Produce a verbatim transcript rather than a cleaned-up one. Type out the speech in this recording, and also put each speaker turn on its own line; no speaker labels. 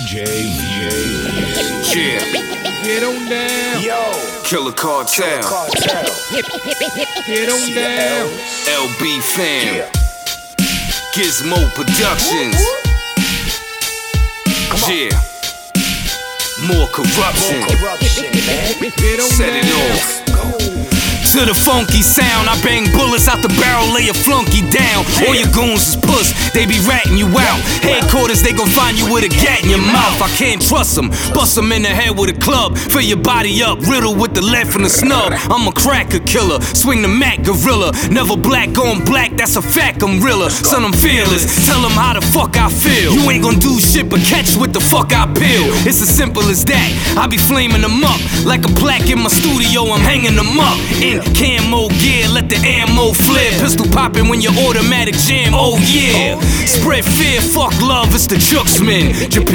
J Hughes.
Yeah.
Get on down.
Yo,
Killer Cartel.
Cartel.
Get on down.
L B Fam.
Yeah.
Gizmo Productions.
Come on.
Yeah. More corruption.
Corruption, man.
Get on
Set it
down.
off. To the funky sound, I bang bullets out the barrel, lay a flunky down. All your goons is puss, they be ratting you out. Headquarters, they gon' find you with a gat in your mouth. I can't trust them, bust them in the head with a club. Fill your body up, riddle with the lead from the snub. I'm a cracker killer, swing the Mac gorilla. Never black on black, that's a fact, I'm realer. Son, I'm fearless, tell them how the fuck I feel. You ain't gon' do shit but catch what the fuck I peel. It's as simple as that, I be flaming them up. Like a plaque in my studio, I'm hanging them up. In camo gear, let the ammo flare. Pistol popping when your automatic jam, oh yeah. Spread fear, fuck love, it's the Jooksman. Japan